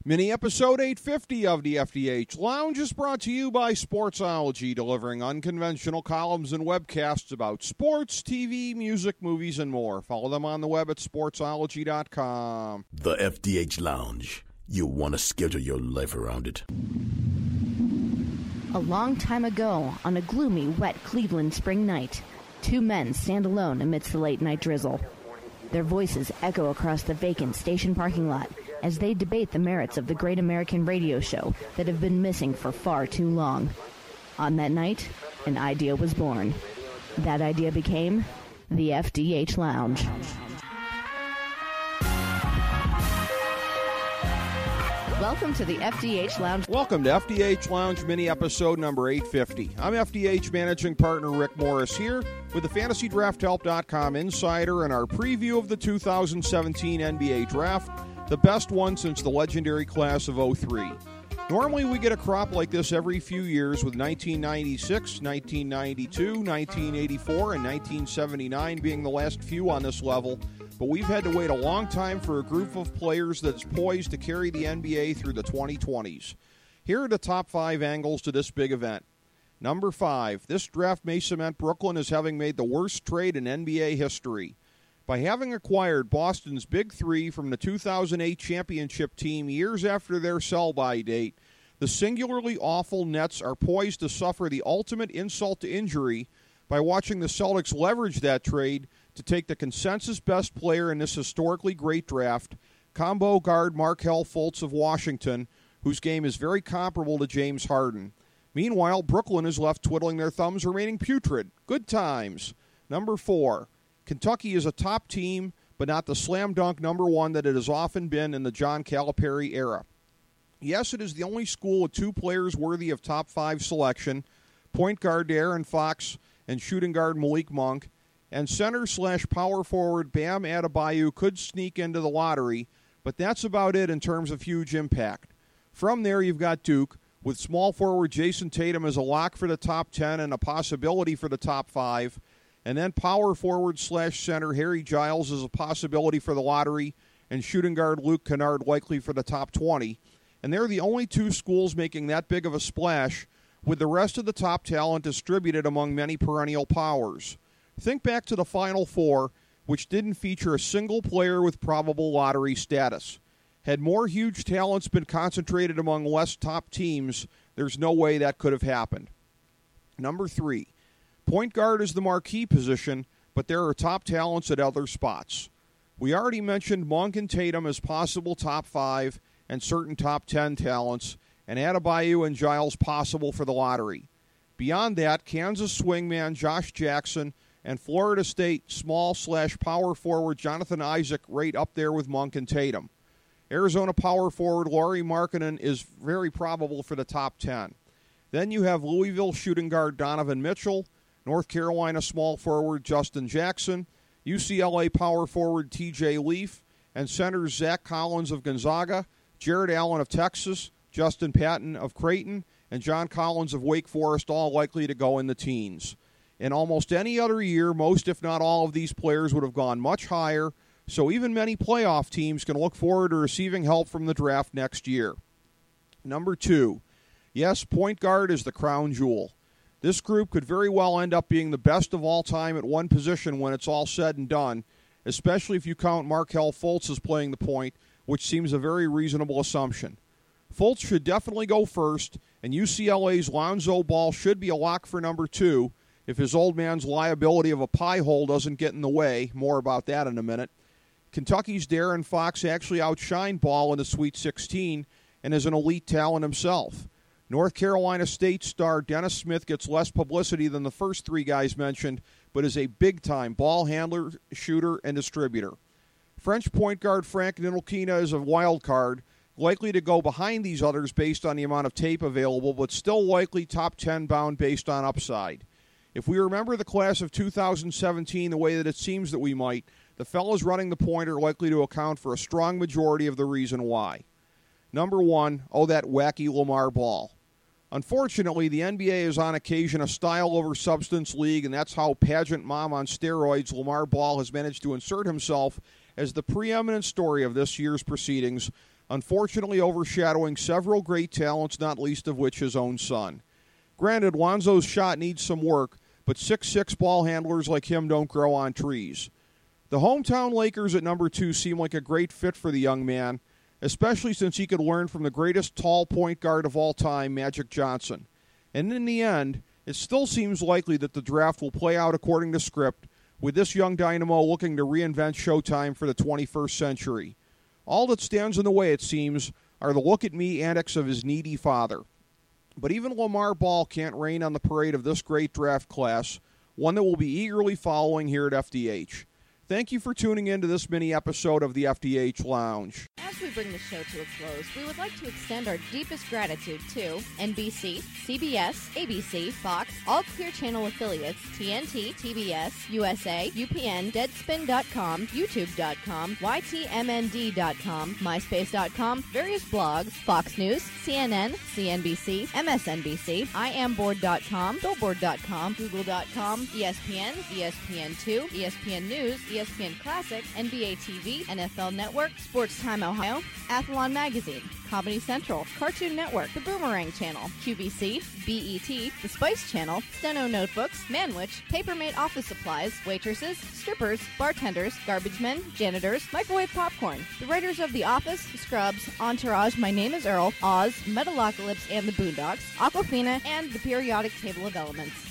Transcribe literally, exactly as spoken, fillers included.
Mini episode eight fifty of the F D H Lounge is brought to you by Sportsology, delivering unconventional columns and webcasts about sports, T V, music, movies, and more. Follow them on the web at sportsology dot com. The F D H Lounge. You want to schedule your life around it. A long time ago, on a gloomy, wet Cleveland spring night, two men stand alone amidst the late-night drizzle. Their voices echo across the vacant station parking lot as they debate the merits of the great American radio show that have been missing for far too long. On that night, an idea was born. That idea became the F D H Lounge. Welcome to the F D H Lounge. Welcome to F D H Lounge mini episode number eight fifty. I'm F D H managing partner Rick Morris here with the fantasy draft help dot com insider and our preview of the two thousand seventeen N B A Draft, the best one since the legendary class of oh three. Normally we get a crop like this every few years, with nineteen ninety-six, nineteen ninety-two, nineteen eighty-four, and nineteen seventy-nine being the last few on this level. But we've had to wait a long time for a group of players that's poised to carry the N B A through the twenty twenties. Here are the top five angles to this big event. Number five, this draft may cement Brooklyn as having made the worst trade in N B A history. By having acquired Boston's Big Three from the two thousand eight championship team years after their sell-by date, the singularly awful Nets are poised to suffer the ultimate insult to injury by watching the Celtics leverage that trade to take the consensus best player in this historically great draft, combo guard Markelle Fultz of Washington, whose game is very comparable to James Harden. Meanwhile, Brooklyn is left twiddling their thumbs, remaining putrid. Good times. Number four, Kentucky is a top team, but not the slam dunk number one that it has often been in the John Calipari era. Yes, it is the only school with two players worthy of top five selection, point guard De'Aaron Fox and shooting guard Malik Monk, and center slash power forward Bam Adebayo could sneak into the lottery, but that's about it in terms of huge impact. From there, you've got Duke, with small forward Jason Tatum as a lock for the top ten and a possibility for the top five, and then power forward slash center Harry Giles as a possibility for the lottery, and shooting guard Luke Kennard likely for the top twenty. And they're the only two schools making that big of a splash, with the rest of the top talent distributed among many perennial powers. Think back to the Final Four, which didn't feature a single player with probable lottery status. Had more huge talents been concentrated among less top teams, there's no way that could have happened. Number three, point guard is the marquee position, but there are top talents at other spots. We already mentioned Monk and Tatum as possible top five and certain top ten talents, and Adebayo and Giles possible for the lottery. Beyond that, Kansas swingman Josh Jackson and Florida State small slash power forward Jonathan Isaac right up there with Monk and Tatum. Arizona power forward Lauri Markkanen is very probable for the top ten. Then you have Louisville shooting guard Donovan Mitchell, North Carolina small forward Justin Jackson, U C L A power forward T J Leaf, and centers Zach Collins of Gonzaga, Jared Allen of Texas, Justin Patton of Creighton, and John Collins of Wake Forest, all likely to go in the teens. In almost any other year, most if not all of these players would have gone much higher, so even many playoff teams can look forward to receiving help from the draft next year. Number two, yes, point guard is the crown jewel. This group could very well end up being the best of all time at one position when it's all said and done, especially if you count Markelle Fultz as playing the point, which seems a very reasonable assumption. Fultz should definitely go first, and U C L A's Lonzo Ball should be a lock for number two, if his old man's liability of a pie hole doesn't get in the way. More about that in a minute. Kentucky's De'Aaron Fox actually outshined Ball in the Sweet sixteen and is an elite talent himself. North Carolina State star Dennis Smith gets less publicity than the first three guys mentioned, but is a big-time ball handler, shooter, and distributor. French point guard Frank Ntilikina is a wild card, likely to go behind these others based on the amount of tape available, but still likely top ten bound based on upside. If we remember the class of two thousand seventeen the way that it seems that we might, the fellas running the point are likely to account for a strong majority of the reason why. Number one, oh, that wacky Lamar Ball. Unfortunately, the N B A is on occasion a style-over-substance league, and that's how pageant mom on steroids Lamar Ball has managed to insert himself as the preeminent story of this year's proceedings, unfortunately overshadowing several great talents, not least of which his own son. Granted, Lonzo's shot needs some work, but six foot six ball handlers like him don't grow on trees. The hometown Lakers at number two seem like a great fit for the young man, especially since he could learn from the greatest tall point guard of all time, Magic Johnson. And in the end, it still seems likely that the draft will play out according to script, with this young dynamo looking to reinvent Showtime for the twenty-first century. All that stands in the way, it seems, are the look-at-me antics of his needy father. But even Lamar Ball can't rain on the parade of this great draft class, one that we'll be eagerly following here at F D H. Thank you for tuning in to this mini-episode of the F D H Lounge. As we bring the show to a close, we would like to extend our deepest gratitude to N B C, C B S, A B C, Fox, all Clear Channel affiliates, T N T, T B S, U S A, U P N, Deadspin dot com, YouTube dot com, Y T M N D dot com, MySpace dot com, various blogs, Fox News, C N N, C N B C, M S N B C, I am board dot com, Billboard dot com, Google dot com, E S P N, E S P N two, E S P N News, E S P N Classic, N B A T V, N F L Network, Sports Time Ohio, Athlon Magazine, Comedy Central, Cartoon Network, The Boomerang Channel, Q V C, B E T, The Spice Channel, Steno Notebooks, Manwich, Papermate Office Supplies, waitresses, strippers, bartenders, garbage men, janitors, microwave popcorn, the writers of The Office, Scrubs, Entourage, My Name is Earl, Oz, Metalocalypse and the Boondocks, Aquafina, and the periodic table of elements.